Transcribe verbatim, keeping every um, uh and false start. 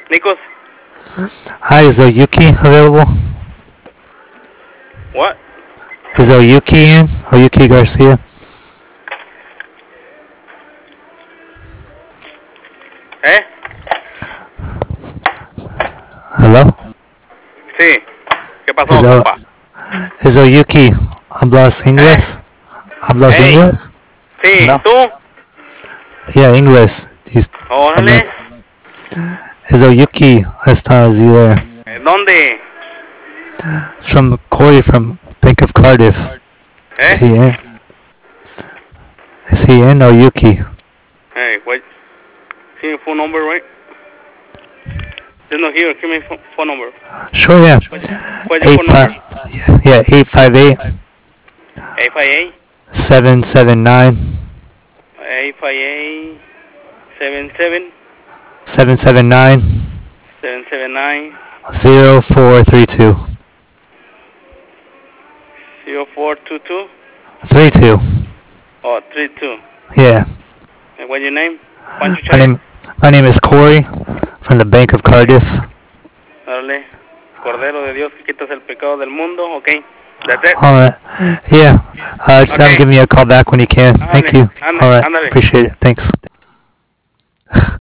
Nikos? Hi, is Oyuki available? What? Is Oyuki in? Oyuki Garcia? ¿Eh? Hello? Sí. ¿Qué Is, pasó, o, compa? is Oyuki hablas ¿Eh? English? ¿Hablas Hey. English? Sí, No. ¿tú? Yeah, English. He's, Órale. is Oyuki está is he there? Eh, ¿Dónde? It's from Corey from Bank of Cardiff. Is ¿Eh? he in? Is he in Oyuki? Hey, wait. Give me phone number, right? There's no here. Give me phone, phone number. Sure, yeah. What, what's your Eight phone five. number? Yeah, yeah. Eight five eight eight five eight, seven seven nine eight five eight, seven seven, seven seven nine seven seven nine, zero four three two zero four two two, three two. or three two. Yeah. And what's your name? Pancho My Chávez? name. My name is Corey from the Bank of Cardiff. Órale. Cordero de Dios que quitas el pecado del mundo. Okay. That's it. All right. Yeah. Uh, just have him Okay. give me a call back when you can. Thank Ándale, you. ándale, All right. ándale. Appreciate it. Thanks.